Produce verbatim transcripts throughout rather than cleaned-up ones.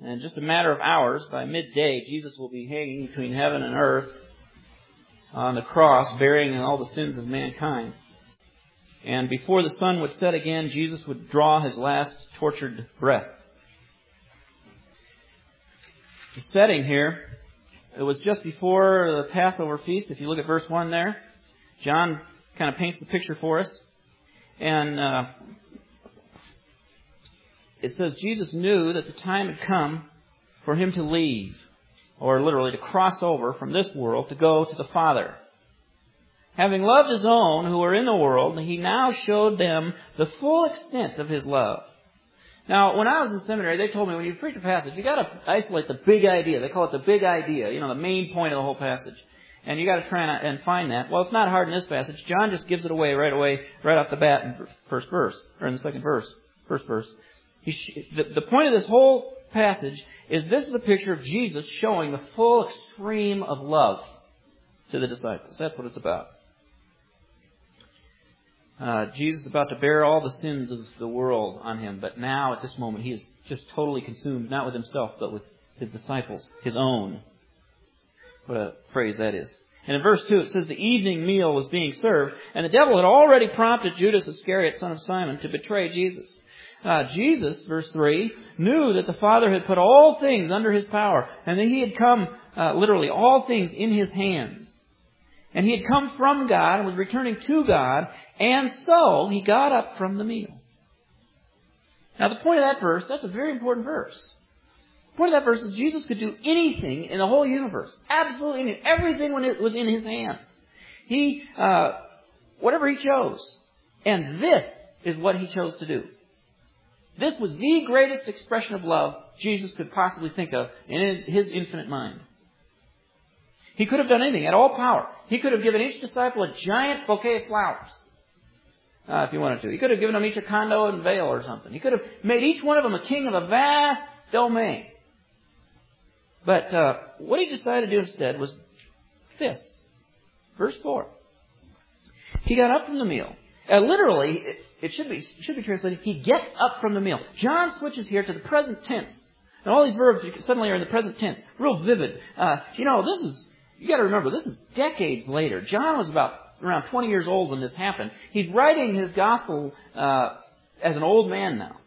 And in just a matter of hours, by midday, Jesus will be hanging between heaven and earth on the cross, bearing all the sins of mankind. And before the sun would set again, Jesus would draw his last tortured breath. The setting here, it was just before the Passover feast. If you look at verse one there, John kind of paints the picture for us. And uh, it says Jesus knew that the time had come for him to leave, or literally to cross over from this world to go to the Father. Having loved his own who were in the world, he now showed them the full extent of his love. Now, when I was in seminary, they told me when you preach a passage, you got to isolate the big idea. They call it the big idea, you know, the main point of the whole passage. And you got to try and, and find that. Well, it's not hard in this passage. John just gives it away right away, right off the bat in the first verse, or in the second verse, first verse. He sh- the, the point of this whole passage is this is a picture of Jesus showing the full extreme of love to the disciples. That's what it's about. Uh, Jesus is about to bear all the sins of the world on him, but now at this moment he is just totally consumed, not with himself, but with his disciples, his own. What a phrase that is. And in verse two it says the evening meal was being served, and the devil had already prompted Judas Iscariot, son of Simon, to betray Jesus. Uh, Jesus, verse three, knew that the Father had put all things under his power, and that he had come, uh, literally, all things in his hands. And he had come from God and was returning to God, and so he got up from the meal. Now the point of that verse, that's a very important verse. The point of that verse is Jesus could do anything in the whole universe. Absolutely anything. Everything was in his hands. He, uh, whatever he chose. And this is what he chose to do. This was the greatest expression of love Jesus could possibly think of in his infinite mind. He could have done anything, had all power. He could have given each disciple a giant bouquet of flowers, uh, if he wanted to. He could have given them each a condo and veil or something. He could have made each one of them a king of a vast domain. But uh, what he decided to do instead was this. Verse four. He got up from the meal. Uh, literally, it, it should be should be translated, he gets up from the meal. John switches here to the present tense. And all these verbs suddenly are in the present tense. Real vivid. Uh, you know, this is, you got to remember, this is decades later. John was about around twenty years old when this happened. He's writing his gospel uh, as an old man now.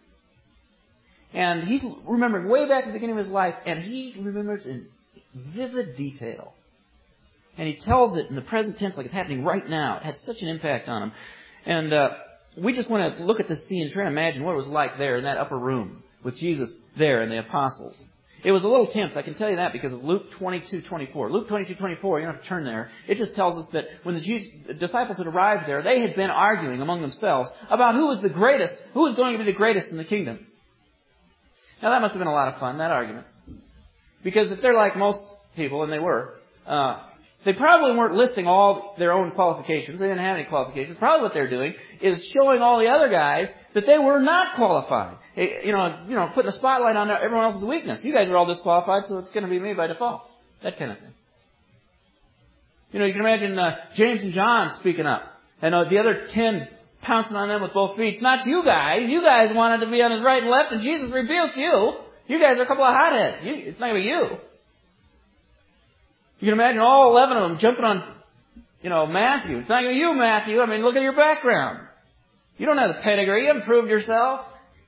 And he's remembering way back at the beginning of his life, and he remembers in vivid detail. And he tells it in the present tense like it's happening right now. It had such an impact on him. And uh, we just want to look at this scene and try to imagine what it was like there in that upper room with Jesus there and the apostles. It was a little tense, I can tell you that, because of Luke twenty-two twenty-four. Luke twenty-two twenty-four, you don't have to turn there. It just tells us that when the Jesus, disciples had arrived there, they had been arguing among themselves about who was the greatest, who was going to be the greatest in the kingdom. Now that must have been a lot of fun, that argument. Because if they're like most people, and they were, uh, they probably weren't listing all their own qualifications. They didn't have any qualifications. Probably what they're doing is showing all the other guys that they were not qualified. You know, you know, putting a spotlight on everyone else's weakness. You guys are all disqualified, so it's going to be me by default. That kind of thing. You know, you can imagine uh, James and John speaking up. And uh, the other ten pouncing on them with both feet. It's not you guys. You guys wanted to be on his right and left, and Jesus rebuked you. You guys are a couple of hotheads. You, it's not going to be you. You can imagine all eleven of them jumping on, you know, Matthew. It's not going to be you, Matthew. I mean, look at your background. You don't have the pedigree. You haven't proved yourself.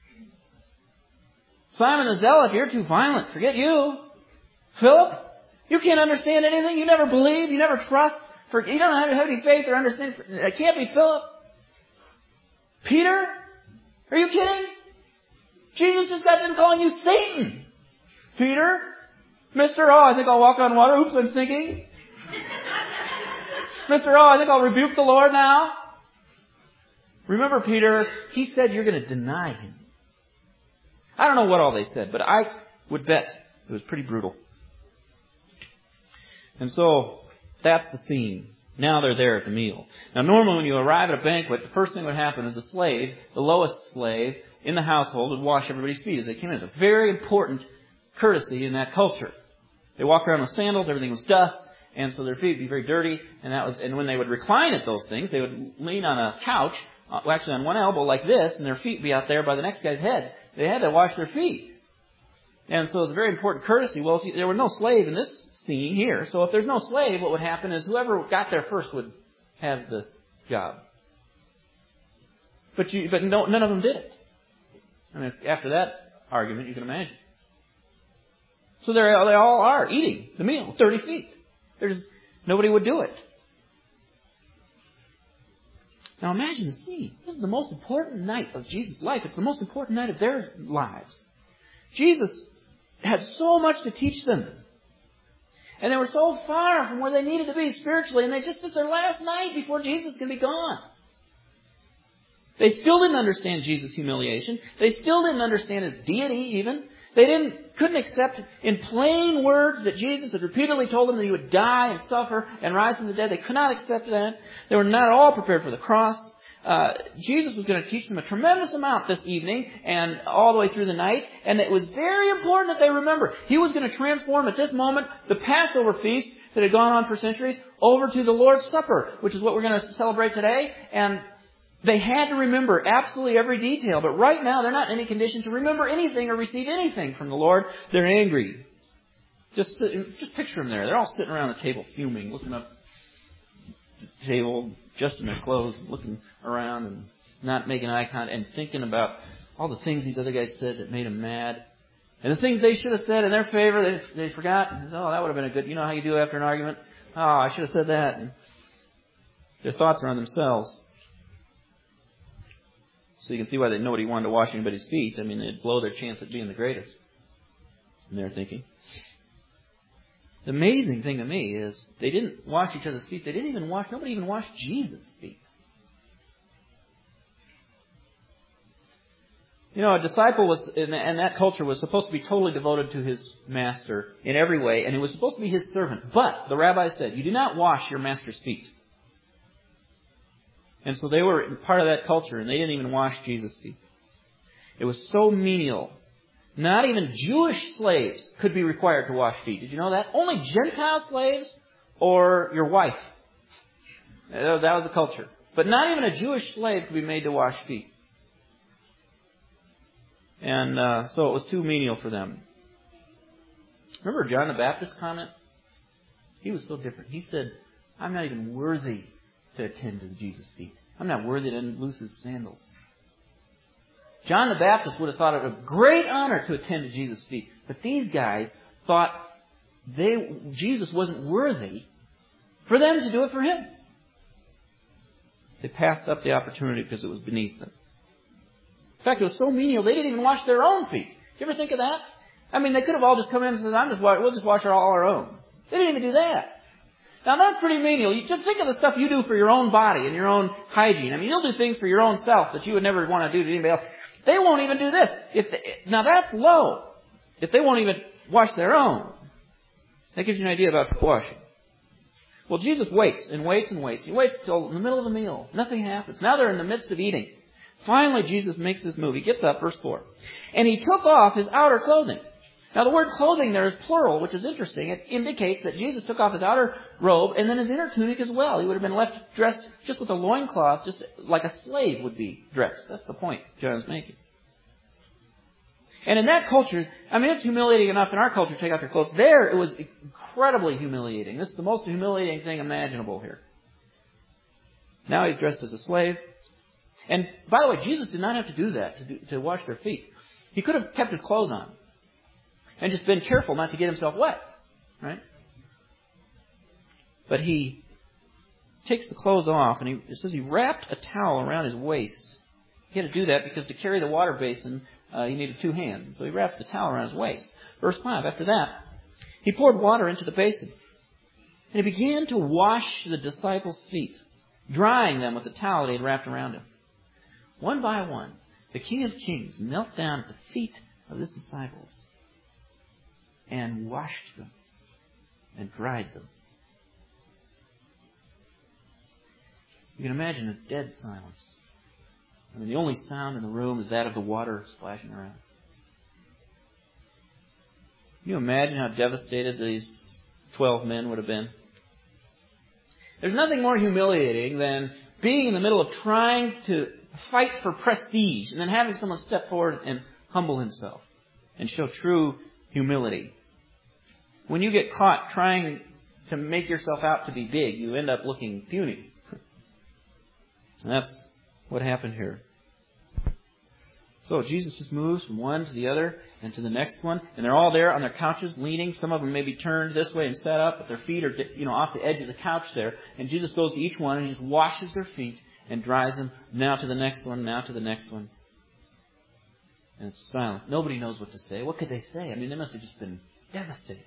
Simon the Zealot, you're too violent. Forget you. Philip, you can't understand anything. You never believe. You never trust. For, you don't have any faith or understanding. It can't be Philip. Peter? Are you kidding? Jesus just got done calling you Satan. Peter? Mister Oh, I think I'll walk on water. Oops, I'm sinking. Mister Oh, I think I'll rebuke the Lord now. Remember, Peter, he said you're going to deny him. I don't know what all they said, but I would bet it was pretty brutal. And so, that's the scene. Now they're there at the meal. Now normally when you arrive at a banquet, the first thing that would happen is the slave, the lowest slave in the household, would wash everybody's feet as they came in. It's a very important courtesy in that culture. They walk around with sandals, everything was dust, and so their feet would be very dirty. And that was, and when they would recline at those things, they would lean on a couch, uh, actually on one elbow like this, and their feet would be out there by the next guy's head. They had to wash their feet. And so it's a very important courtesy. Well, there were no slave in this scene here. So if there's no slave, what would happen is whoever got there first would have the job. But you, but no, none of them did it. I mean, after that argument, you can imagine. So they they all are eating the meal, thirty feet. There's nobody would do it. Now imagine the scene. This is the most important night of Jesus' life. It's the most important night of their lives. Jesus had so much to teach them. And they were so far from where they needed to be spiritually, and they just, it's their last night before Jesus can be gone. They still didn't understand Jesus' humiliation. They still didn't understand His deity even. They didn't, couldn't accept in plain words that Jesus had repeatedly told them that He would die and suffer and rise from the dead. They could not accept that. They were not at all prepared for the cross. Uh, Jesus was going to teach them a tremendous amount this evening and all the way through the night. And it was very important that they remember. He was going to transform at this moment the Passover feast that had gone on for centuries over to the Lord's Supper, which is what we're going to celebrate today. And they had to remember absolutely every detail. But right now, they're not in any condition to remember anything or receive anything from the Lord. They're angry. Just sit, just picture them there. They're all sitting around the table fuming, looking up the table, adjusting their clothes, looking around and not making eye contact and thinking about all the things these other guys said that made them mad. And the things they should have said in their favor, they, they forgot. Oh, that would have been a good, you know how you do after an argument? Oh, I should have said that. And their thoughts are on themselves. So you can see why they nobody wanted to wash anybody's feet. I mean, it'd blow their chance at being the greatest. And they're thinking. The amazing thing to me is they didn't wash each other's feet. They didn't even wash, nobody even washed Jesus' feet. You know, a disciple was, in that culture, was supposed to be totally devoted to his master in every way, and he was supposed to be his servant. But the rabbi said, you do not wash your master's feet. And so they were part of that culture, and they didn't even wash Jesus' feet. It was so menial. Not even Jewish slaves could be required to wash feet. Did you know that? Only Gentile slaves or your wife. That was the culture. But not even a Jewish slave could be made to wash feet. And uh, so it was too menial for them. Remember John the Baptist's comment? He was so different. He said, I'm not even worthy to attend to Jesus' feet. I'm not worthy to loose His sandals. John the Baptist would have thought it a great honor to attend to Jesus' feet. But these guys thought they Jesus wasn't worthy for them to do it for Him. They passed up the opportunity because it was beneath them. In fact, it was so menial, they didn't even wash their own feet. Do you ever think of that? I mean, they could have all just come in and said, I'm just, we'll just wash our, all our own. They didn't even do that. Now, that's pretty menial. You just think of the stuff you do for your own body and your own hygiene. I mean, you'll do things for your own self that you would never want to do to anybody else. They won't even do this. If they, now, that's low. If they won't even wash their own. That gives you an idea about foot washing. Well, Jesus waits and waits and waits. He waits till in the middle of the meal. Nothing happens. Now they're in the midst of eating. Finally, Jesus makes his move. He gets up, verse four. And he took off his outer clothing. Now, the word clothing there is plural, which is interesting. It indicates that Jesus took off his outer robe and then his inner tunic as well. He would have been left dressed just with a loincloth, just like a slave would be dressed. That's the point John's making. And in that culture, I mean, it's humiliating enough in our culture to take off your clothes. There, it was incredibly humiliating. This is the most humiliating thing imaginable here. Now he's dressed as a slave. And, by the way, Jesus did not have to do that, to, do, to wash their feet. He could have kept his clothes on and just been careful not to get himself wet, right? But he takes the clothes off, and he, it says he wrapped a towel around his waist. He had to do that because to carry the water basin, uh, he needed two hands. So he wraps the towel around his waist. Verse five, after that, he poured water into the basin. And he began to wash the disciples' feet, drying them with the towel that he had wrapped around him. One by one, the King of Kings knelt down at the feet of his disciples and washed them and dried them. You can imagine a dead silence. I mean, the only sound in the room is that of the water splashing around. Can you imagine how devastated these twelve men would have been? There's nothing more humiliating than being in the middle of trying to fight for prestige and then having someone step forward and humble himself and show true humility. When you get caught trying to make yourself out to be big, you end up looking puny. And that's what happened here. So Jesus just moves from one to the other and to the next one. And they're all there on their couches leaning. Some of them may be turned this way and set up, but their feet are, you know, off the edge of the couch there. And Jesus goes to each one and he just washes their feet and dries them. Now to the next one, now to the next one. And it's silent. Nobody knows what to say. What could they say? I mean, they must have just been devastated.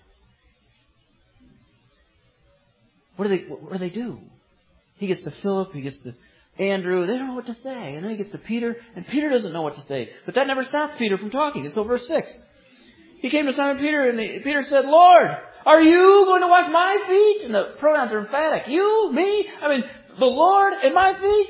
What do they, what do they do? He gets to Philip, he gets to Andrew, they don't know what to say. And then he gets to Peter, and Peter doesn't know what to say. But that never stopped Peter from talking. It's so verse six. He came to Simon Peter, and Peter said, Lord, are you going to wash my feet? And the pronouns are emphatic. You? Me? I mean, the Lord and my feet?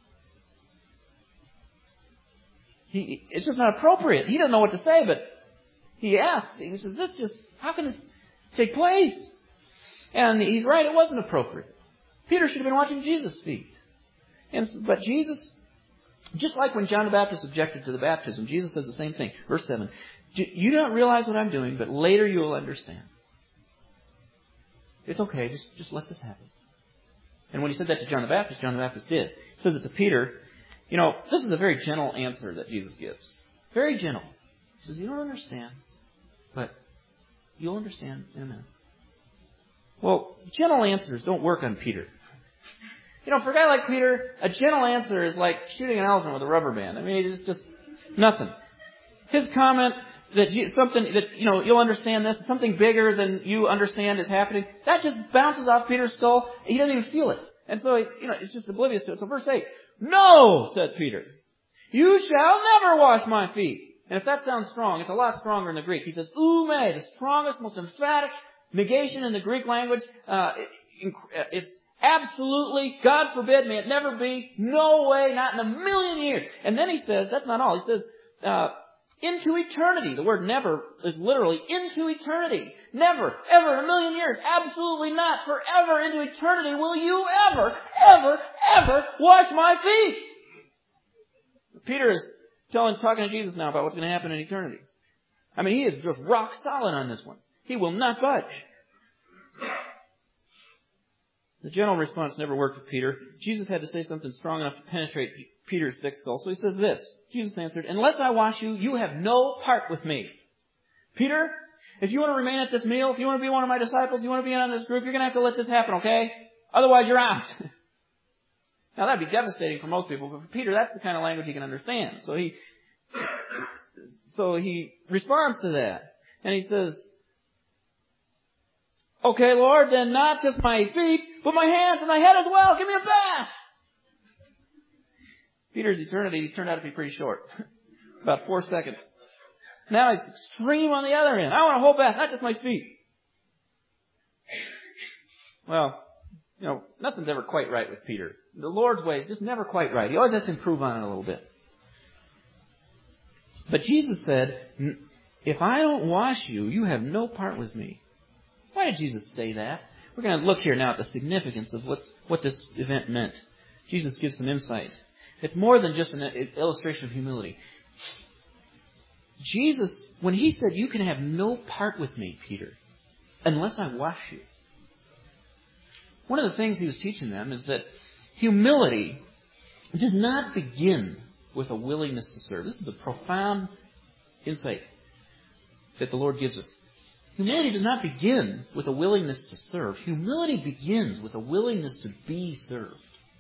He, it's just not appropriate. He doesn't know what to say, but he asks. He says, this just, how can this take place? And he's right, it wasn't appropriate. Peter should have been washing Jesus' feet. And, but Jesus, just like when John the Baptist objected to the baptism, Jesus says the same thing. Verse seven, you don't realize what I'm doing, but later you will understand. It's okay, just, just let this happen. And when he said that to John the Baptist, John the Baptist did. He says it to Peter. You know, this is a very gentle answer that Jesus gives. Very gentle. He says, you don't understand, but you'll understand in a minute. Well, gentle answers don't work on Peter. You know, for a guy like Peter, a gentle answer is like shooting an elephant with a rubber band. I mean, it's just nothing. His comment that you, something that, you know, you'll understand this, something bigger than you understand is happening, that just bounces off Peter's skull. He doesn't even feel it. And so, he, you know, it's just oblivious to it. So verse eight, no, said Peter, you shall never wash my feet. And if that sounds strong, it's a lot stronger in the Greek. He says, ume, the strongest, most emphatic negation in the Greek language. Uh, it, it's absolutely, God forbid, may it never be, no way, not in a million years. And then he says, that's not all. He says, uh, into eternity. The word never is literally into eternity. Never, ever in a million years. Absolutely not. Forever into eternity will you ever, ever, ever wash my feet. Peter is telling, talking to Jesus now about what's going to happen in eternity. I mean, he is just rock solid on this one. He will not budge. The gentle response never worked with Peter. Jesus had to say something strong enough to penetrate Peter's thick skull. So he says this. Jesus answered, unless I wash you, you have no part with me. Peter, if you want to remain at this meal, if you want to be one of my disciples, you want to be in on this group, you're going to have to let this happen, okay? Otherwise, you're out. Now, that'd be devastating for most people, but for Peter, that's the kind of language he can understand. So he, so he responds to that. And he says, okay, Lord, then not just my feet, but my hands and my head as well. Give me a bath. Peter's eternity turned out to be pretty short. About four seconds. Now he's extreme on the other end. I want a whole bath, not just my feet. Well, you know, nothing's ever quite right with Peter. The Lord's way is just never quite right. He always has to improve on it a little bit. But Jesus said, if I don't wash you, you have no part with me. Why did Jesus say that? We're going to look here now at the significance of what's, what this event meant. Jesus gives some insight. It's more than just an illustration of humility. Jesus, when he said, you can have no part with me, Peter, unless I wash you. One of the things he was teaching them is that humility does not begin with a willingness to serve. This is a profound insight that the Lord gives us. Humility does not begin with a willingness to serve. Humility begins with a willingness to be served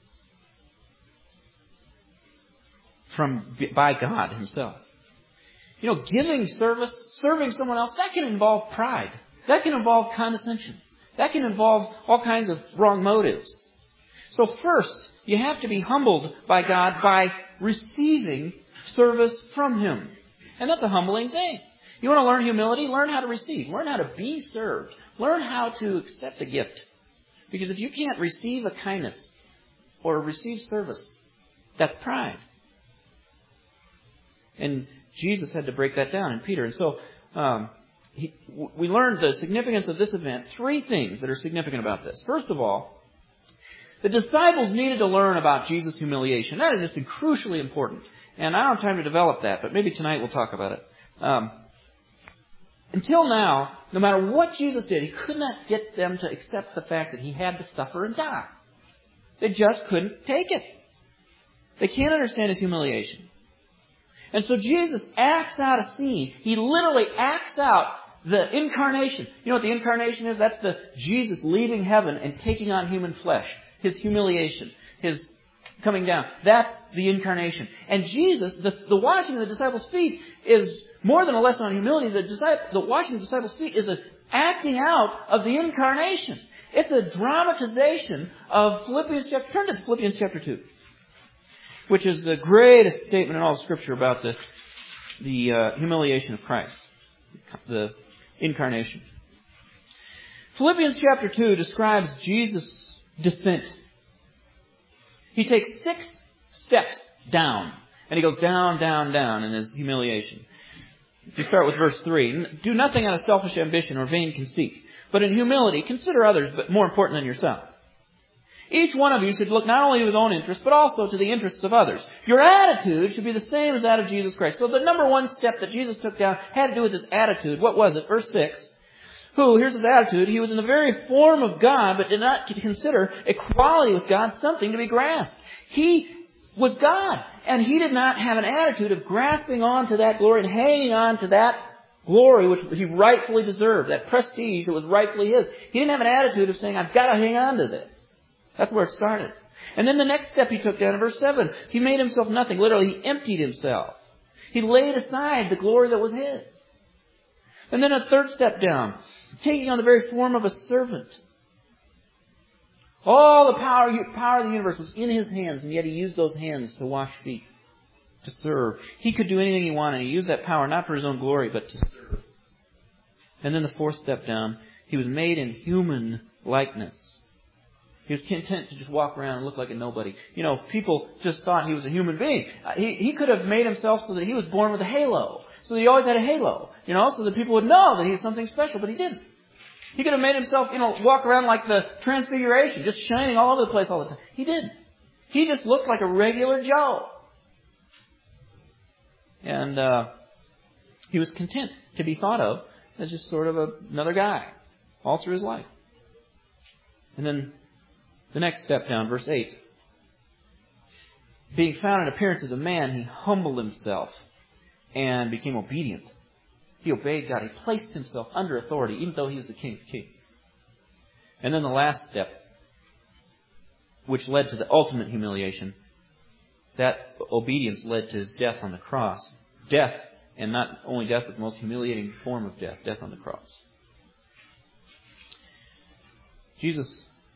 from by God himself. You know, giving service, serving someone else, that can involve pride. That can involve condescension. That can involve all kinds of wrong motives. So first, you have to be humbled by God by receiving service from Him. And that's a humbling thing. You want to learn humility? Learn how to receive. Learn how to be served. Learn how to accept a gift. Because if you can't receive a kindness or receive service, that's pride. And Jesus had to break that down in Peter. And so um, he, we learned the significance of this event. Three things that are significant about this. First of all, the disciples needed to learn about Jesus' humiliation. That is just crucially important. And I don't have time to develop that, but maybe tonight we'll talk about it. Um, until now, no matter what Jesus did, He could not get them to accept the fact that He had to suffer and die. They just couldn't take it. They can't understand His humiliation. And so Jesus acts out a scene. He literally acts out the incarnation. You know what the incarnation is? That's the Jesus leaving heaven and taking on human flesh. His humiliation. His coming down. That's the incarnation. And Jesus, the, the washing of the disciples' feet is more than a lesson on humility. The, disciple, the washing of the disciples' feet is an acting out of the incarnation. It's a dramatization of Philippians chapter. Turn to Philippians chapter two, which is the greatest statement in all of Scripture about the the uh, humiliation of Christ, the incarnation. Philippians chapter two describes Jesus' descent. He takes six steps down, and He goes down, down, down in His humiliation. If you start with verse three, do nothing out of selfish ambition or vain conceit, but in humility consider others but more important than yourself. Each one of you should look not only to his own interests, but also to the interests of others. Your attitude should be the same as that of Jesus Christ. So the number one step that Jesus took down had to do with his attitude. What was it? Verse six. Who, here's his attitude, he was in the very form of God, but did not consider equality with God something to be grasped. He was God, and He did not have an attitude of grasping on to that glory and hanging on to that glory which He rightfully deserved, that prestige that was rightfully His. He didn't have an attitude of saying, I've got to hang on to this. That's where it started. And then the next step He took down in verse seven, He made Himself nothing. Literally, He emptied Himself. He laid aside the glory that was His. And then a third step down, taking on the very form of a servant. All the power, power of the universe was in His hands, and yet He used those hands to wash feet, to serve. He could do anything He wanted. He used that power not for His own glory, but to serve. And then the fourth step down, He was made in human likeness. He was content to just walk around and look like a nobody. You know, people just thought He was a human being. He, he could have made Himself so that He was born with a halo. So that He always had a halo. You know, so that people would know that He was something special, but He didn't. He could have made Himself, you know, walk around like the Transfiguration, just shining all over the place all the time. He didn't. He just looked like a regular Joe. And uh, He was content to be thought of as just sort of a, another guy all through His life. And then the next step down, verse eight. Being found in appearance as a man, He humbled Himself and became obedient. He obeyed God. He placed Himself under authority, even though He was the King of Kings. And then the last step, which led to the ultimate humiliation, that obedience led to His death on the cross. Death, and not only death, but the most humiliating form of death, death on the cross. Jesus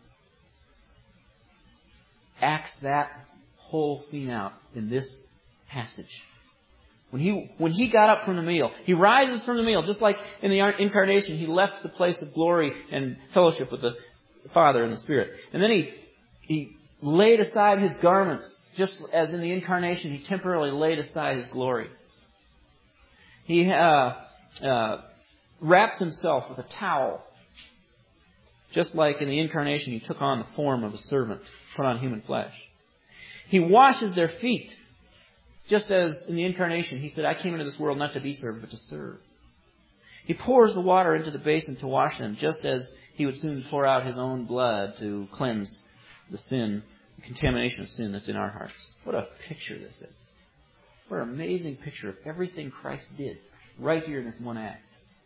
acts that whole scene out in this passage. When he, when he got up from the meal, He rises from the meal, just like in the incarnation, He left the place of glory and fellowship with the Father and the Spirit. And then He, he laid aside His garments, just as in the incarnation, He temporarily laid aside His glory. He uh, uh, wraps Himself with a towel, just like in the incarnation, He took on the form of a servant, put on human flesh. He washes their feet. Just as in the incarnation, He said, I came into this world not to be served, but to serve. He pours the water into the basin to wash them, just as He would soon pour out His own blood to cleanse the sin, the contamination of sin that's in our hearts. What a picture this is. What an amazing picture of everything Christ did right here in this one act.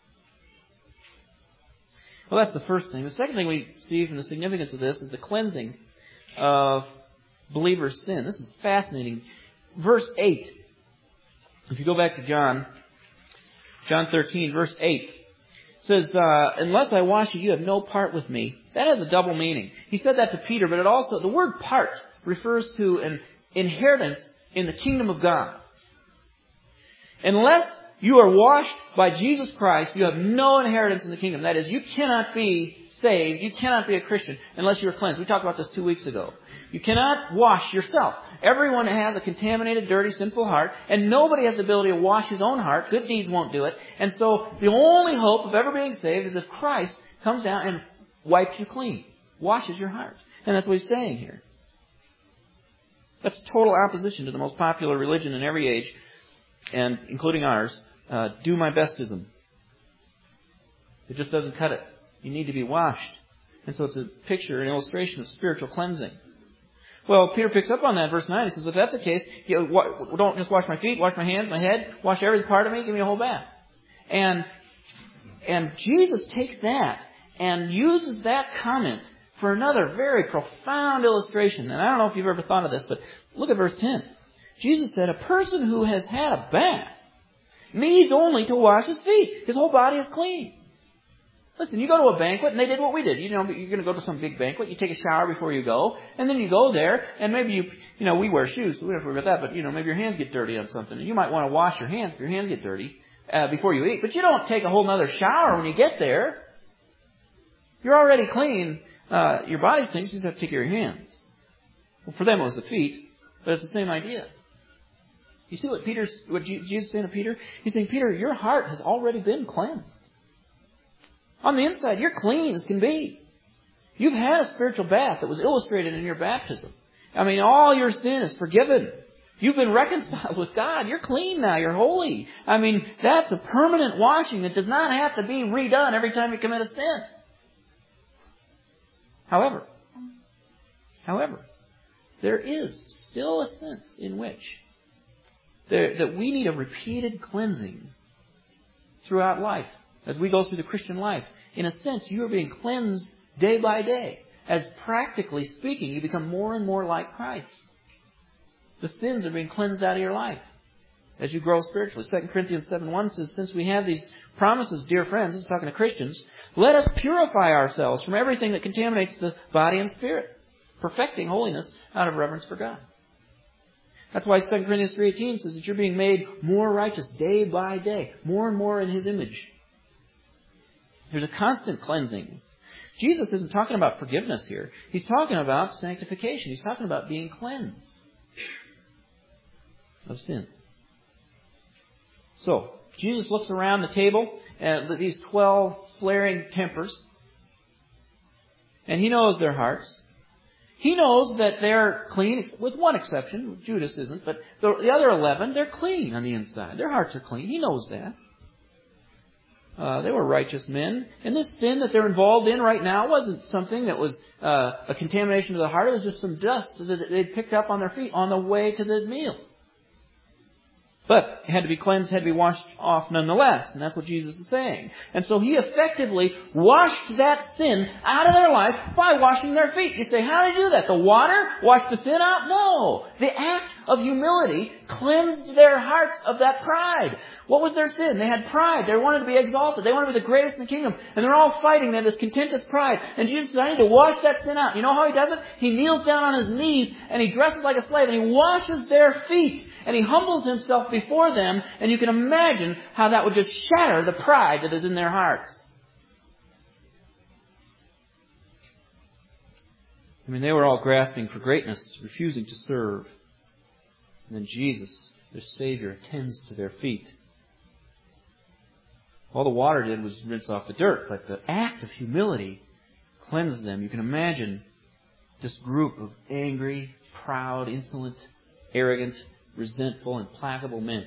Well, that's the first thing. The second thing we see from the significance of this is the cleansing of believers' sin. This is fascinating. Verse eight. If you go back to John, John thirteen, verse eight, says, uh, unless I wash you, you have no part with me. That has a double meaning. He said that to Peter, but it also, the word part refers to an inheritance in the kingdom of God. Unless you are washed by Jesus Christ, you have no inheritance in the kingdom. That is, you cannot be saved, you cannot be a Christian unless you're cleansed. We talked about this two weeks ago. You cannot wash yourself. Everyone has a contaminated, dirty, sinful heart, and nobody has the ability to wash his own heart. Good deeds won't do it. And so the only hope of ever being saved is if Christ comes down and wipes you clean, washes your heart. And that's what He's saying here. That's total opposition to the most popular religion in every age, and including ours, uh, do my bestism. It just doesn't cut it. You need to be washed. And so it's a picture, an illustration of spiritual cleansing. Well, Peter picks up on that, verse nine. He says, if that's the case, you know, don't just wash my feet, wash my hands, my head, wash every part of me, give me a whole bath. And, and Jesus takes that and uses that comment for another very profound illustration. And I don't know if you've ever thought of this, but look at verse ten. Jesus said, a person who has had a bath needs only to wash his feet. His whole body is clean. Listen, you go to a banquet, and they did what we did. You know, you're going to go to some big banquet. You take a shower before you go, and then you go there, and maybe you, you know, we wear shoes, so we don't have to worry about that. But you know, maybe your hands get dirty on something, and you might want to wash your hands if your hands get dirty uh, before you eat. But you don't take a whole other shower when you get there. You're already clean. Uh, your body stinks. You just have to take care of your hands. Well, for them, it was the feet, but it's the same idea. You see what Peter's, what Jesus is saying to Peter? He's saying, Peter, your heart has already been cleansed. On the inside, you're clean as can be. You've had a spiritual bath that was illustrated in your baptism. I mean, all your sin is forgiven. You've been reconciled with God. You're clean now. You're holy. I mean, that's a permanent washing that does not have to be redone every time you commit a sin. However, however, there is still a sense in which there, that we need a repeated cleansing throughout life. As we go through the Christian life, in a sense, you are being cleansed day by day. As practically speaking, you become more and more like Christ. The sins are being cleansed out of your life as you grow spiritually. Second Corinthians seven one says, since we have these promises, dear friends, this is talking to Christians, let us purify ourselves from everything that contaminates the body and spirit, perfecting holiness out of reverence for God. That's why Second Corinthians three eighteen says that you're being made more righteous day by day, more and more in His image. There's a constant cleansing. Jesus isn't talking about forgiveness here. He's talking about sanctification. He's talking about being cleansed of sin. So, Jesus looks around the table at these twelve flaring tempers, and He knows their hearts. He knows that they're clean, with one exception. Judas isn't, but the other eleven, they're clean on the inside. Their hearts are clean. He knows that. Uh, they were righteous men. And this sin that they're involved in right now wasn't something that was uh, a contamination of the heart. It was just some dust that they'd picked up on their feet on the way to the meal. But it had to be cleansed, had to be washed off nonetheless. And that's what Jesus is saying. And so He effectively washed that sin out of their life by washing their feet. You say, how did He do that? The water washed the sin out? No. The act of humility cleansed their hearts of that pride. What was their sin? They had pride. They wanted to be exalted. They wanted to be the greatest in the kingdom. And they're all fighting. They have this contentious pride. And Jesus says, I need to wash that sin out. You know how He does it? He kneels down on His knees and He dresses like a slave and He washes their feet. And He humbles Himself before them. And you can imagine how that would just shatter the pride that is in their hearts. I mean, they were all grasping for greatness, refusing to serve. And then Jesus, their Savior, attends to their feet. All the water did was rinse off the dirt, but the act of humility cleansed them. You can imagine this group of angry, proud, insolent, arrogant, resentful, implacable men.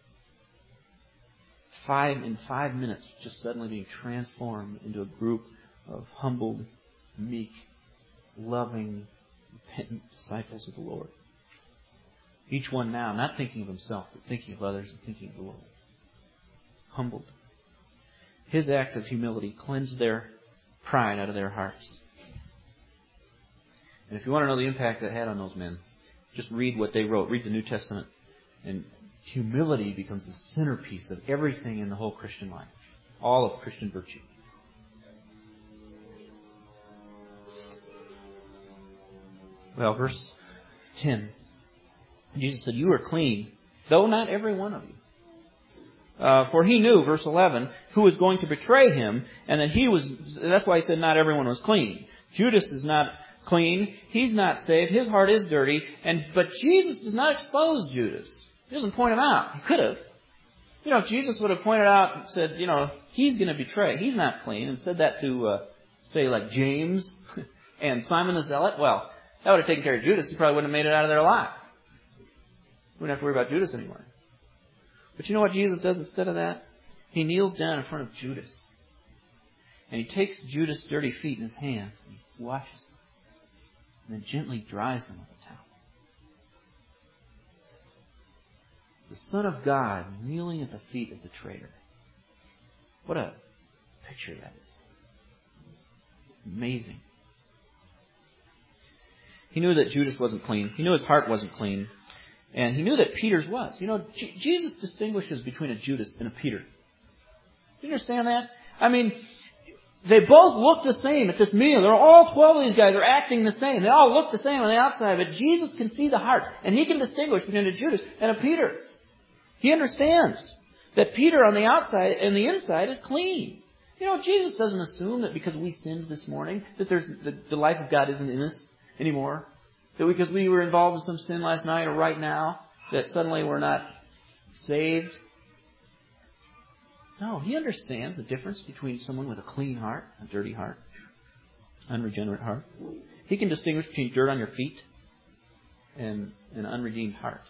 Five in five minutes, just suddenly being transformed into a group of humbled, meek, loving, repentant disciples of the Lord. Each one now not thinking of himself, but thinking of others and thinking of the Lord. Humbled. His act of humility cleansed their pride out of their hearts. And if you want to know the impact that had on those men, just read what they wrote. Read the New Testament. And humility becomes the centerpiece of everything in the whole Christian life. All of Christian virtue. Well, verse ten. Jesus said, you are clean, though not every one of you. Uh, for He knew, verse eleven, who was going to betray Him, and that He was, that's why He said not everyone was clean. Judas is not clean. He's not saved. His heart is dirty. And but Jesus does not expose Judas. He doesn't point him out. He could have. You know, if Jesus would have pointed out and said, you know, he's going to betray. He's not clean. And said that to, uh, say, like James and Simon the Zealot. Well, that would have taken care of Judas. He probably wouldn't have made it out of there alive. We wouldn't have to worry about Judas anymore. But you know what Jesus does instead of that? He kneels down in front of Judas. And he takes Judas' dirty feet in his hands and he washes them. And then gently dries them with a towel. The Son of God kneeling at the feet of the traitor. What a picture that is. Amazing. He knew that Judas wasn't clean. He knew his heart wasn't clean. And he knew that Peter's was. You know, G- Jesus distinguishes between a Judas and a Peter. Do you understand that? I mean, they both look the same at this meal. They're all twelve of these guys are acting the same. They all look the same on the outside. But Jesus can see the heart. And he can distinguish between a Judas and a Peter. He understands that Peter on the outside and the inside is clean. You know, Jesus doesn't assume that because we sinned this morning that there's the, the life of God isn't in us anymore. That because we were involved in some sin last night or right now, that suddenly we're not saved. No, he understands the difference between someone with a clean heart, a dirty heart, unregenerate heart. He can distinguish between dirt on your feet and an unredeemed heart.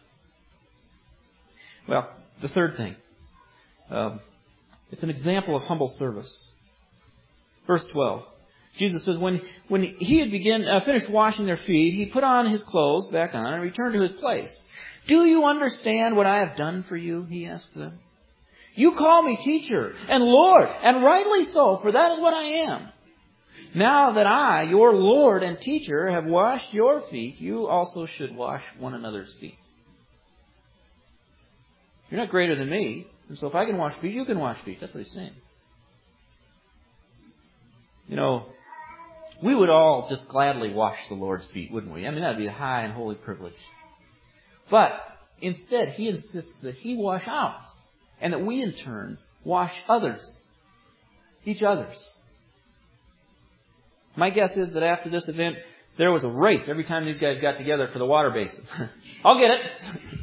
Well, the third thing. Um, it's an example of humble service. Verse twelve. Jesus says, when when he had begin, uh, finished washing their feet, he put on his clothes back on and returned to his place. Do you understand what I have done for you? He asked them. You call me teacher and Lord, and rightly so, for that is what I am. Now that I, your Lord and teacher, have washed your feet, you also should wash one another's feet. You're not greater than me, and so if I can wash feet, you can wash feet. That's what he's saying. You know, we would all just gladly wash the Lord's feet, wouldn't we? I mean, that would be a high and holy privilege. But instead, he insists that he wash ours, and that we in turn wash others, each other's. My guess is that after this event, there was a race every time these guys got together for the water basin. I'll get it.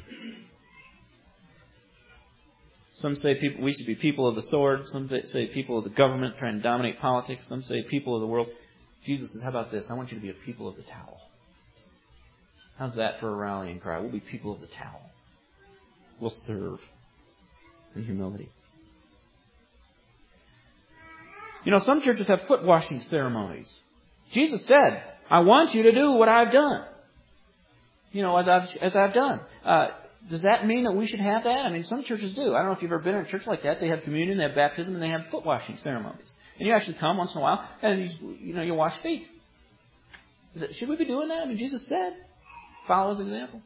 Some say people, we should be people of the sword. Some say people of the government trying to dominate politics. Some say people of the world. Jesus says, how about this? I want you to be a people of the towel. How's that for a rallying cry? We'll be people of the towel. We'll serve in humility. You know, some churches have foot washing ceremonies. Jesus said, I want you to do what I've done. You know, as I've, as I've done. Uh, Does that mean that we should have that? I mean, some churches do. I don't know if you've ever been in a church like that. They have communion, they have baptism, and they have foot washing ceremonies. And you actually come once in a while, and you, you know, you wash feet. Is it, should we be doing that? I mean, Jesus said, follow his example.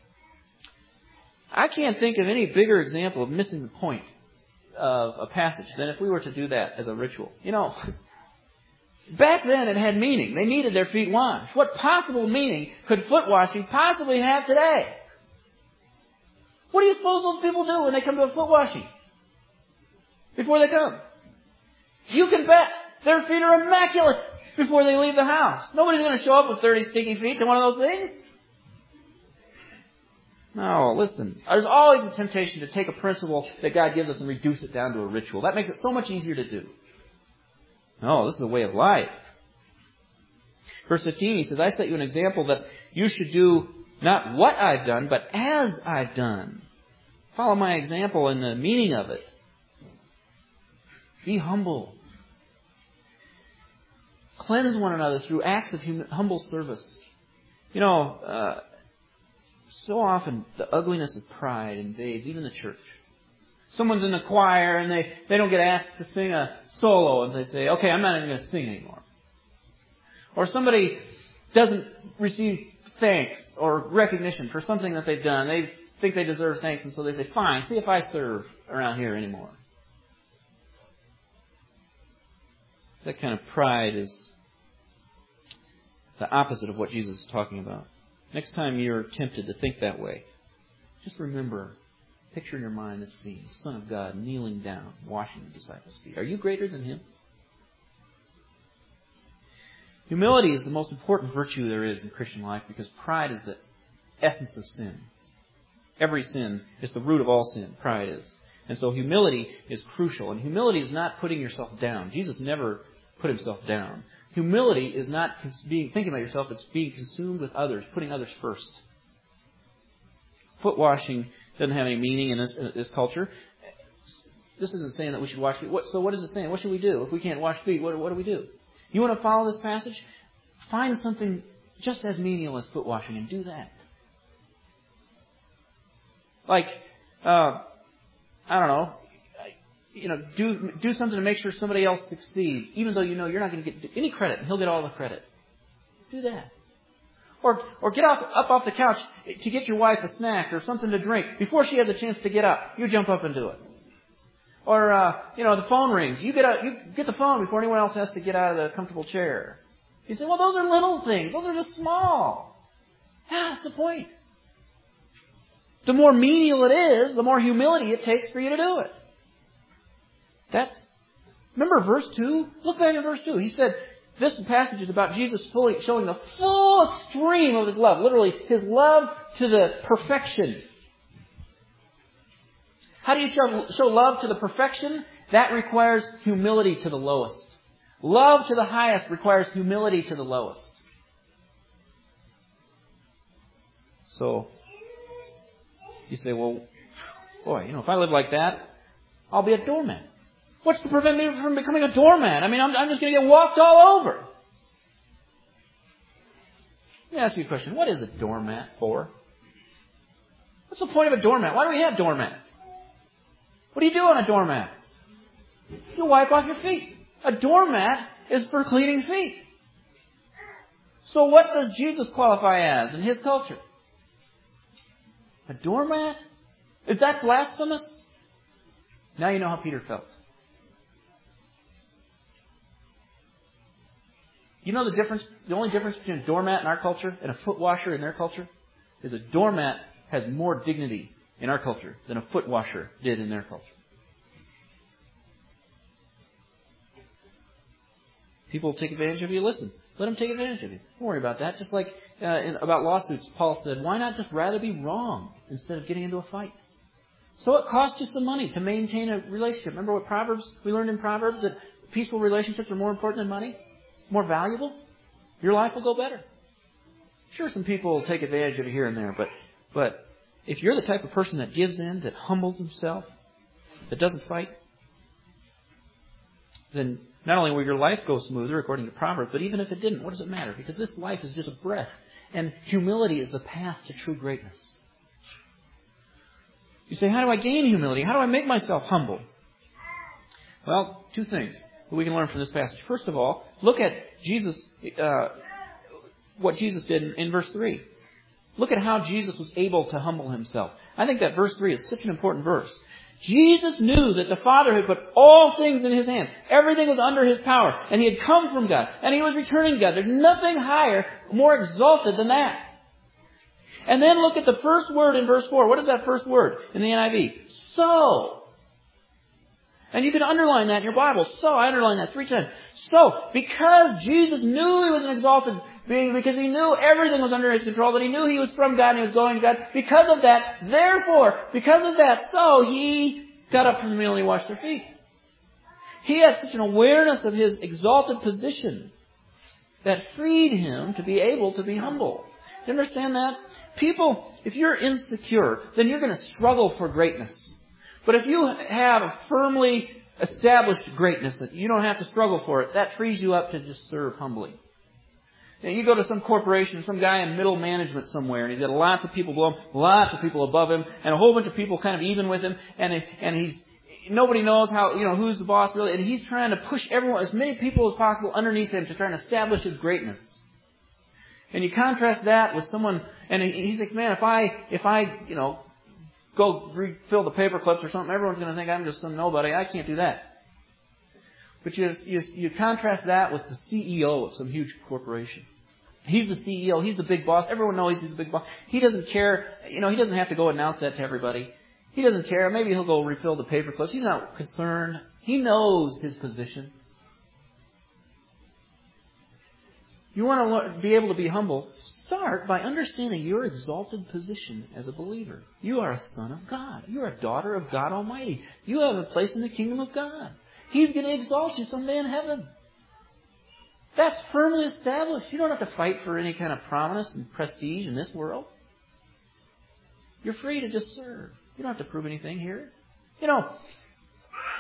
I can't think of any bigger example of missing the point of a passage than if we were to do that as a ritual. You know, back then it had meaning. They needed their feet washed. What possible meaning could foot washing possibly have today? What do you suppose those people do when they come to a foot washing? Before they come? You can bet their feet are immaculate before they leave the house. Nobody's going to show up with thirty sticky feet to one of those things. No, listen. There's always a temptation to take a principle that God gives us and reduce it down to a ritual. That makes it so much easier to do. No, this is a way of life. Verse fifteen, he says, I set you an example that you should do not what I've done, but as I've done. Follow my example and the meaning of it. Be humble. Cleanse one another through acts of hum- humble service. You know, uh, so often the ugliness of pride invades even the church. Someone's in the choir and they, they don't get asked to sing a solo and they say, okay, I'm not even going to sing anymore. Or somebody doesn't receive thanks or recognition for something that they've done. They think they deserve thanks, and so they say, fine, see if I serve around here anymore. That kind of pride is the opposite of what Jesus is talking about. Next time you're tempted to think that way, just remember, picture in your mind this scene, the Son of God kneeling down, washing the disciples' feet. Are you greater than Him? Humility is the most important virtue there is in Christian life because pride is the essence of sin. Every sin is the root of all sin. Pride is. And so humility is crucial. And humility is not putting yourself down. Jesus never put himself down. Humility is not being thinking about yourself. It's being consumed with others, putting others first. Foot washing doesn't have any meaning in this, in this culture. this isn't saying that we should wash feet. What, so what is it saying? What should we do? If we can't wash feet, what, what do we do? You want to follow this passage? Find something just as menial as foot washing and do that. Like, uh, I don't know, you know, do do something to make sure somebody else succeeds, even though you know you're not going to get any credit, and he'll get all the credit. Do that. Or or get off, up off the couch to get your wife a snack or something to drink before she has a chance to get up. You jump up and do it. Or, uh, you know, the phone rings. You get out, you get the phone before anyone else has to get out of the comfortable chair. You say, well, those are little things. Those are just small. Yeah, that's the point. The more menial it is, the more humility it takes for you to do it. That's, remember verse two? Look back at verse two. He said, this passage is about Jesus fully showing the full extreme of His love. Literally, His love to the perfection. How do you show, show love to the perfection? That requires humility to the lowest. Love to the highest requires humility to the lowest. So, you say, well, boy, you know, if I live like that, I'll be a doormat. What's to prevent me from becoming a doormat? I mean, I'm, I'm just going to get walked all over. Let me ask you a question. What is a doormat for? What's the point of a doormat? Why do we have doormats? What do you do on a doormat? You wipe off your feet. A doormat is for cleaning feet. So what does Jesus qualify as in His culture? A doormat? Is that blasphemous? Now you know how Peter felt. You know the difference, the only difference between a doormat in our culture and a foot washer in their culture is a doormat has more dignity in our culture than a foot washer did in their culture. People take advantage of you. Listen, let them take advantage of you. Don't worry about that. Just like uh, in, about lawsuits, Paul said, why not just rather be wrong instead of getting into a fight? So it costs you some money to maintain a relationship. Remember what Proverbs, we learned in Proverbs that peaceful relationships are more important than money? More valuable? Your life will go better. Sure, some people will take advantage of you here and there, but but if you're the type of person that gives in, that humbles himself, that doesn't fight, then not only will your life go smoother according to Proverbs, but even if it didn't, what does it matter? Because this life is just a breath, and humility is the path to true greatness. You say, how do I gain humility? How do I make myself humble? Well, two things that we can learn from this passage. First of all, look at Jesus, uh, what Jesus did in, in verse three. Look at how Jesus was able to humble Himself. I think that verse three is such an important verse. Jesus knew that the Father had put all things in His hands. Everything was under His power. And He had come from God. And He was returning to God. There's nothing higher, more exalted than that. And then look at the first word in verse four. What is that first word in the N I V? So. And you can underline that in your Bible. So, I underline that three times. So, because Jesus knew He was an exalted being, because He knew everything was under His control, that He knew He was from God and He was going to God, because of that, therefore, because of that, so He got up from the meal and He washed their feet. He had such an awareness of His exalted position that freed Him to be able to be humble. Do you understand that? People, if you're insecure, then you're going to struggle for greatness. But if you have a firmly established greatness that you don't have to struggle for it, that frees you up to just serve humbly. Now, you go to some corporation, some guy in middle management somewhere, and he's got lots of people below him, lots of people above him, and a whole bunch of people kind of even with him, and and he's nobody knows how, you know, who's the boss really, and he's trying to push everyone, as many people as possible underneath him to try and establish his greatness. And you contrast that with someone, and he, he thinks, man, if I, if I, you know, go refill the paper clips or something, everyone's going to think I'm just some nobody. I can't do that. But you, you, you contrast that with the C E O of some huge corporation. He's the C E O. He's the big boss. Everyone knows he's the big boss. He doesn't care. You know, he doesn't have to go announce that to everybody. He doesn't care. Maybe he'll go refill the paper clips. He's not concerned. He knows his position. You want to be able to be humble? Start by understanding your exalted position as a believer. You are a son of God. You are a daughter of God Almighty. You have a place in the kingdom of God. He's going to exalt you someday in heaven. That's firmly established. You don't have to fight for any kind of prominence and prestige in this world. You're free to just serve. You don't have to prove anything here. You know,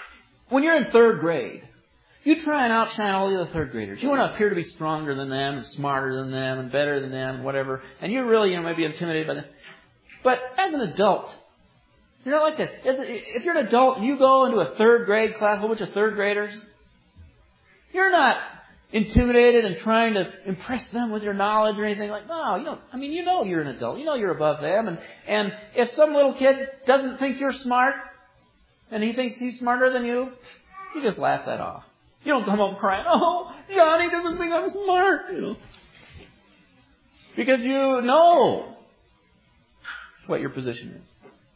when you're in third grade, you try and outshine all the other third graders. You want to appear to be stronger than them and smarter than them and better than them and whatever. And you're really, you know, maybe intimidated by them. But as an adult, you're not like that. If you're an adult and you go into a third grade class, a whole bunch of third graders, you're not intimidated and trying to impress them with your knowledge or anything like, no, you don't. I mean, you know you're an adult. You know you're above them. And, and if some little kid doesn't think you're smart and he thinks he's smarter than you, you just laugh that off. You don't come home crying, oh, Johnny doesn't think I'm smart, you know. Because you know what your position is.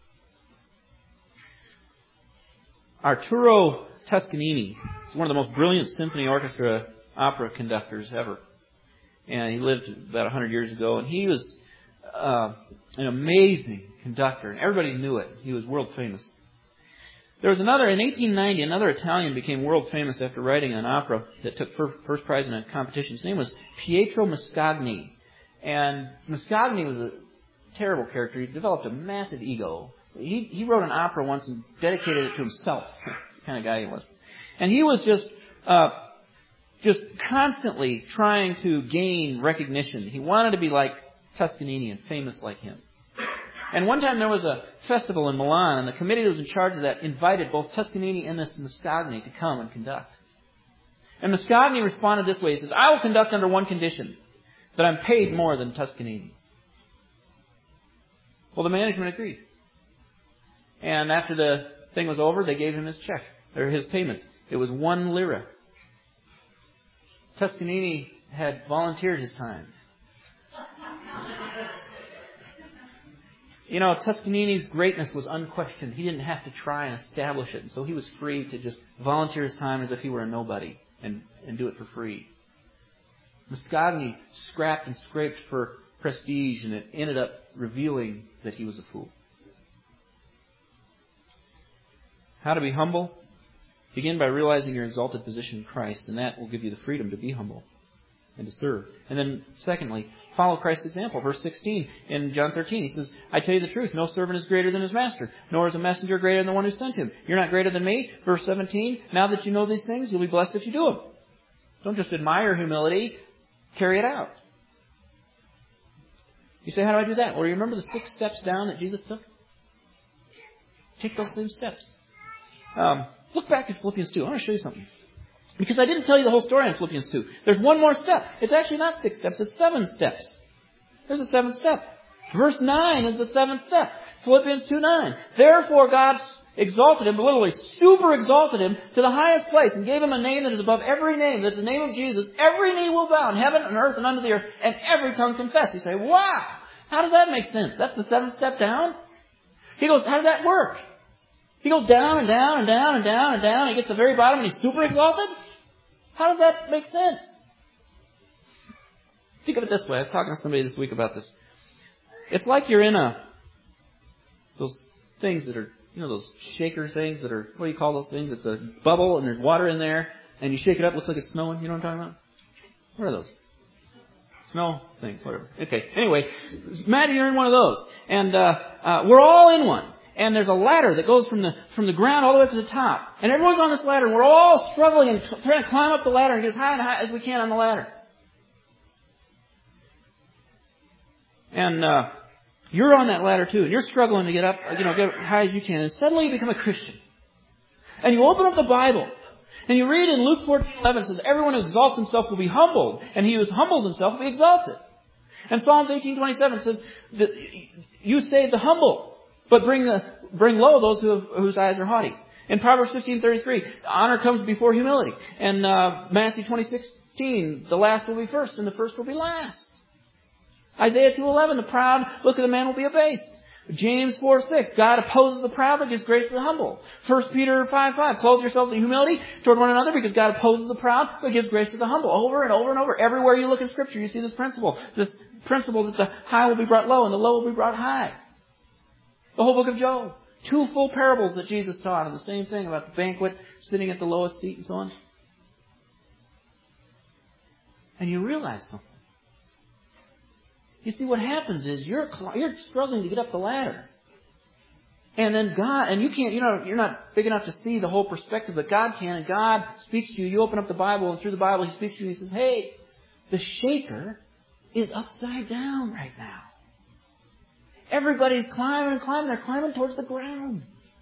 Arturo Toscanini is one of the most brilliant symphony orchestra opera conductors ever. And he lived about one hundred years ago. And he was uh, an amazing conductor. And everybody knew it. He was world famous. There was another, in eighteen ninety, another Italian became world famous after writing an opera that took first prize in a competition. His name was Pietro Mascagni. And Mascagni was a terrible character. He developed a massive ego. He he wrote an opera once and dedicated it to himself. The kind of guy he was. And he was just uh, just constantly trying to gain recognition. He wanted to be like Toscanini and famous like him. And one time there was a festival in Milan, and the committee that was in charge of that invited both Toscanini and this Mascagni to come and conduct. And Mascagni responded this way. He says, I will conduct under one condition, that I'm paid more than Toscanini. Well, the management agreed. And after the thing was over, they gave him his check, or his payment. It was one lira. Toscanini had volunteered his time. You know, Toscanini's greatness was unquestioned. He didn't have to try and establish it. And so he was free to just volunteer his time as if he were a nobody and, and do it for free. Mascagni scrapped and scraped for prestige, and it ended up revealing that he was a fool. How to be humble? Begin by realizing your exalted position in Christ, and that will give you the freedom to be humble and to serve. And then, secondly, follow Christ's example. Verse sixteen in John thirteen, he says, I tell you the truth, no servant is greater than his master, nor is a messenger greater than the one who sent him. You're not greater than me. Verse seventeen, now that you know these things, you'll be blessed if you do them. Don't just admire humility, carry it out. You say, how do I do that? Well, you remember the six steps down that Jesus took? Take those same steps. Um, look back at Philippians two. I want to show you something. Because I didn't tell you the whole story in Philippians two. There's one more step. It's actually not six steps. It's seven steps. There's a seventh step. Verse nine is the seventh step. Philippians two nine. Therefore God exalted him, literally super exalted him to the highest place and gave him a name that is above every name. That the name of Jesus, every knee will bow in heaven and earth and under the earth, and every tongue confess. You say, wow, how does that make sense? That's the seventh step down? He goes, how does that work? He goes down and down and down and down and down. And he gets to the very bottom and he's super exalted? How does that make sense? Think of it this way. I was talking to somebody this week about this. It's like you're in a, those things that are, you know, those shaker things that are, what do you call those things? It's a bubble and there's water in there and you shake it up, it looks like it's snowing. You know what I'm talking about? What are those? Snow things, whatever. Okay. Anyway, imagine you're in one of those. And uh, uh, we're all in one. And there's a ladder that goes from the from the ground all the way up to the top. And everyone's on this ladder. And we're all struggling and t- trying to climb up the ladder and get as high and high as we can on the ladder. And uh, you're on that ladder too. And you're struggling to get up, you know, get as high as you can. And suddenly you become a Christian. And you open up the Bible. And you read in Luke fourteen eleven, it says, everyone who exalts himself will be humbled. And he who humbles himself will be exalted. And Psalms eighteen twenty-seven says, that you save the humble. But bring the bring low those who have, whose eyes are haughty. In Proverbs fifteen thirty-three, honor comes before humility. And uh, Matthew twenty sixteen, the last will be first and the first will be last. Isaiah two eleven, the proud look of the man will be abased. James four six, God opposes the proud but gives grace to the humble. First Peter five five, clothe yourselves in humility toward one another because God opposes the proud but gives grace to the humble. Over and over and over. Everywhere you look in Scripture, you see this principle. This principle that the high will be brought low and the low will be brought high. The whole book of Job. Two full parables that Jesus taught on the same thing about the banquet, sitting at the lowest seat and so on. And you realize something. You see, what happens is you're you're struggling to get up the ladder. And then God, and you can't, you know, you're not big enough to see the whole perspective, but God can, and God speaks to you. You open up the Bible, and through the Bible He speaks to you, and He says, hey, the shaker is upside down right now. Everybody's climbing and climbing. They're climbing towards the ground.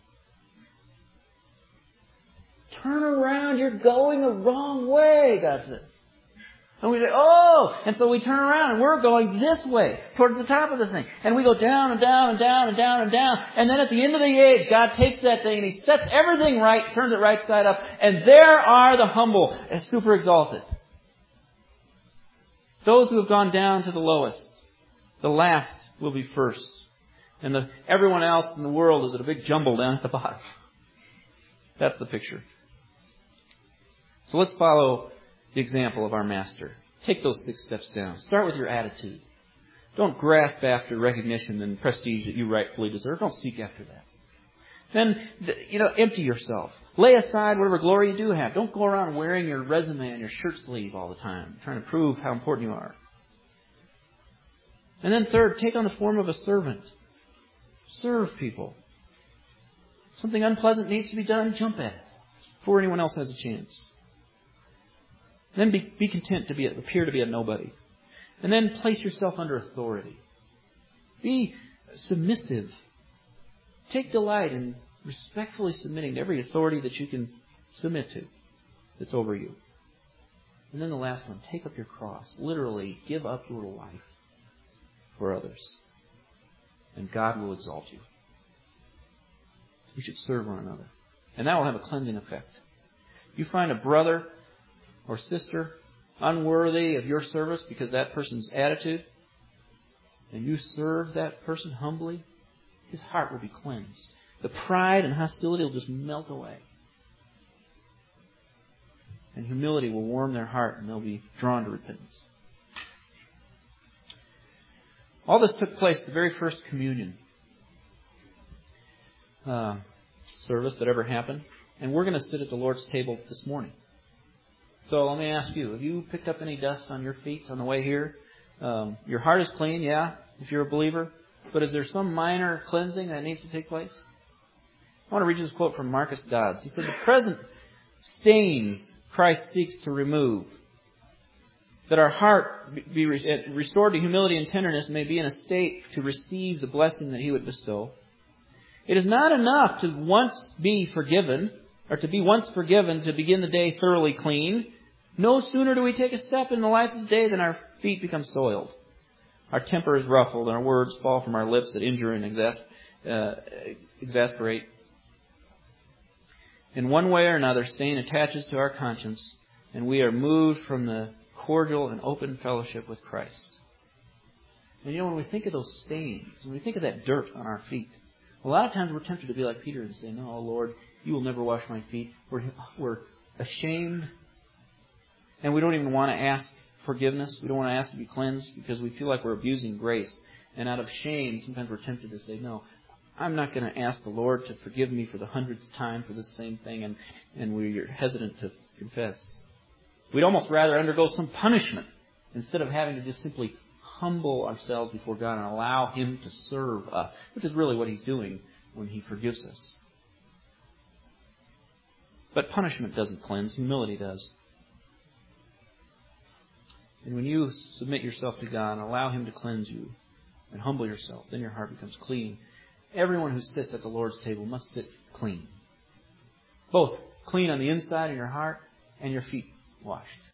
Turn around. You're going the wrong way, God says. And we say, oh! And so we turn around and we're going this way, towards the top of the thing. And we go down and down and down and down and down. And then at the end of the age, God takes that thing and He sets everything right, turns it right side up. And there are the humble, super exalted. Those who have gone down to the lowest, the last will be first. And the, everyone else in the world is at a big jumble down at the bottom. That's the picture. So let's follow the example of our Master. Take those six steps down. Start with your attitude. Don't grasp after recognition and prestige that you rightfully deserve. Don't seek after that. Then, you know, empty yourself. Lay aside whatever glory you do have. Don't go around wearing your resume on your shirt sleeve all the time, trying to prove how important you are. And then third, take on the form of a servant. Serve people. Something unpleasant needs to be done, jump at it before anyone else has a chance. Then be, be content to be appear to be a nobody. And then place yourself under authority. Be submissive. Take delight in respectfully submitting to every authority that you can submit to that's over you. And then the last one, take up your cross. Literally, give up your life for others. And God will exalt you. We should serve one another. And that will have a cleansing effect. You find a brother or sister unworthy of your service because that person's attitude, and you serve that person humbly, his heart will be cleansed. The pride and hostility will just melt away. And humility will warm their heart and they'll be drawn to repentance. All this took place at the very first communion uh, service that ever happened. And we're going to sit at the Lord's table this morning. So let me ask you, have you picked up any dust on your feet on the way here? Um, your heart is clean, yeah, if you're a believer. But is there some minor cleansing that needs to take place? I want to read you this quote from Marcus Dodds. He said, the present stains Christ seeks to remove, that our heart be restored to humility and tenderness, may be in a state to receive the blessing that He would bestow. It is not enough to once be forgiven, or to be once forgiven to begin the day thoroughly clean. No sooner do we take a step in the life of the day than our feet become soiled. Our temper is ruffled, and our words fall from our lips that injure and exas- uh, exasperate. In one way or another, stain attaches to our conscience, and we are moved from the cordial and open fellowship with Christ. And you know, when we think of those stains, when we think of that dirt on our feet, a lot of times we're tempted to be like Peter and say, no, Lord, You will never wash my feet. We're, we're ashamed, and we don't even want to ask forgiveness. We don't want to ask to be cleansed because we feel like we're abusing grace. And out of shame, sometimes we're tempted to say, no, I'm not going to ask the Lord to forgive me for the hundredth time for this same thing, and, and we're hesitant to confess. We'd almost rather undergo some punishment instead of having to just simply humble ourselves before God and allow Him to serve us, which is really what He's doing when He forgives us. But punishment doesn't cleanse. Humility does. And when you submit yourself to God and allow Him to cleanse you and humble yourself, then your heart becomes clean. Everyone who sits at the Lord's table must sit clean. Both clean on the inside of your heart and your feet washed.